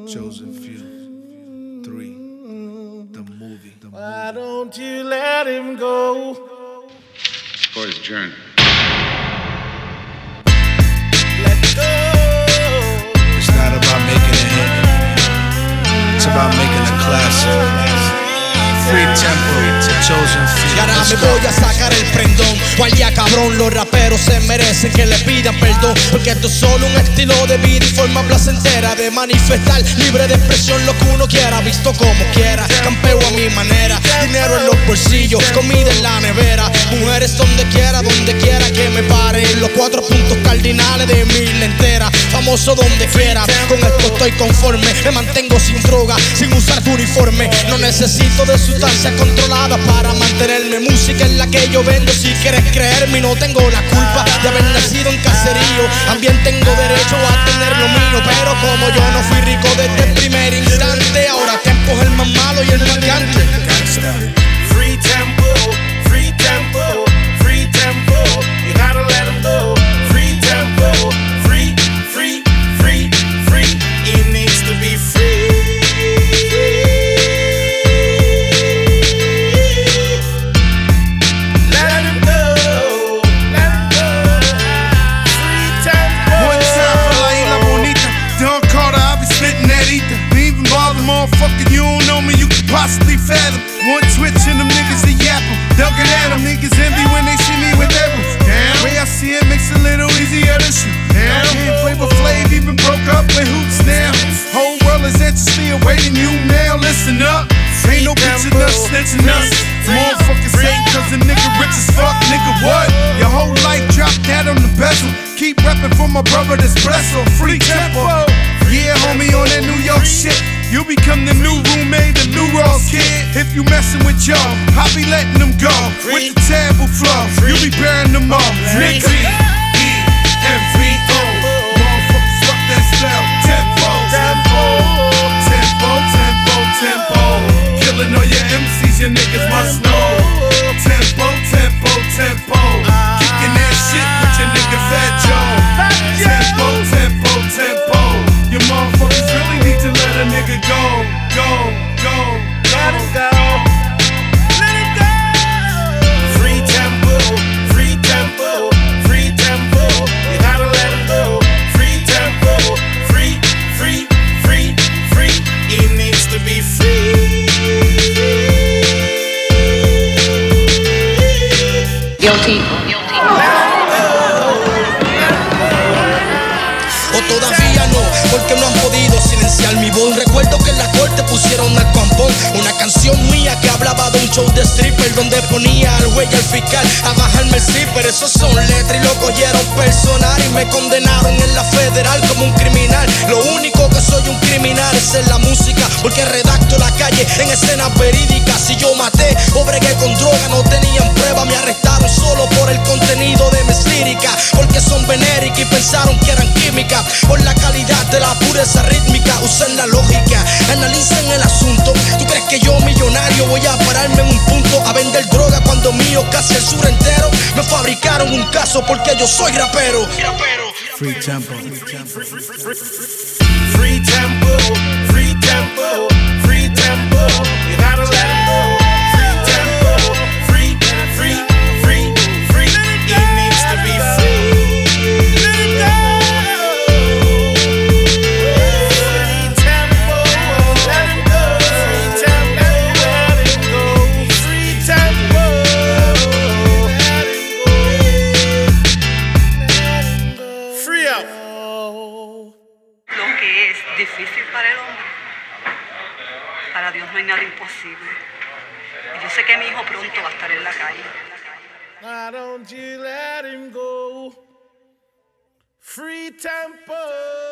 Chosen few. 3. The movie. Why don't you let him go? Court is adjourned. Let go. It's not about making a hit. It's about making a classic. Free tempo. Chosen few. Y ahora Let's me go. voy a sacar el prendón. Vaya cabrón, los raperos se merecen que le pidan perdón, porque esto es solo un estilo de vida y forma placentera de manifestar, libre de expresión lo que uno quiera, visto como quiera, campeo a mi manera, dinero en los bolsillos, comida en la nevera, mujeres donde quiera que me pare, los 4 puntos cardinales de mi isla entera, famoso donde quiera, con esto estoy conforme, me mantengo sin droga, sin usar uniforme, no necesito de sustancias controladas para mantenerme, música es la que yo vendo, si quieres creerme no tengo la culpa de haber nacido en caserío, también tengo derecho a tener lo mío, pero como yo no fui rico desde el primer instante, ahora tiempo es el más malo y el más gigante. Free tempo, free tempo, free tempo. You gotta let him go. Free tempo, free, free, free, free. He needs to be free. Let him go, let him go. Free tempo. One time for La Isla Bonita, Don Carter, I be spitting that ether. Me even bother, motherfucker, you don't know me, you can possibly fathom. One twitch and them niggas they yap 'em. They'll get at 'em, niggas envy when they see me with arrows. Damn, way I see it makes it a little easier to shoot. Damn, can't Flavor Flav even broke up with hoops now. Whole world is anxiously awaiting you now. Listen up, ain't no bitchin' us, snitching us. Motherfuckers hatin' cause the nigga rich as fuck, nigga what? Your whole life dropped that on the bezel. Keep reppin' for my brother Espresso, free tempo. Yeah, homie, on that New York shit. You become the new roommate, the new Ross kid. If you messin' with y'all, I be letting them go. With the terrible flow, you be bearing them all. Nigga, E-M-V-O. Motherfuckers fuck that style. Tempo, tempo, tempo, tempo, tempo. Killing all your MCs, your niggas must know. Tempo, tempo, tempo. Kicking that shit with your nigga Fat Joe. Tempo, tempo, tempo. Your motherfuckers really need to let a nigga go, go, go, Let him go. go. Let him go. Free tempo, free tempo, free tempo. You gotta let him go. Free tempo, free, free, free, free. He needs to be free. Guilty. O todavía no, porque no han podido silenciar mi voz. Recuerdo que en la corte pusieron al campón una canción mía que hablaba de un show de stripper, donde ponía al güey y al fiscal a bajarme el zipper. Esos son letras y lo cogieron personal y me condenaron en la federal como un criminal. Lo único que soy un criminal es en la música, porque redacto la calle en escenas verídicas. Si yo maté o bregué con droga, no tenían prueba, me arrestaron solo por el contenido de mis líricas, porque son venéricas y pensaron que eran químicas. Por la calidad de la pureza rítmica, usen la lógica, analicen el asunto. ¿Tú crees que yo, millonario, voy a pararme en un punto a vender droga cuando mío casi el sur entero? Me fabricaron un caso porque yo soy rapero. Free tempo. Free tempo, free tempo, free tempo. You gotta let him go. Free tempo, free, free, free, free. He needs to be free. Let him go. Free tempo, let him go. Free tempo, let him go. Free tempo, let him go. Free up. Lo que es difícil para el hombre, para Dios no hay nada imposible. Y yo sé que mi hijo pronto va a estar en la calle. Why don't you let him go? Free tempo.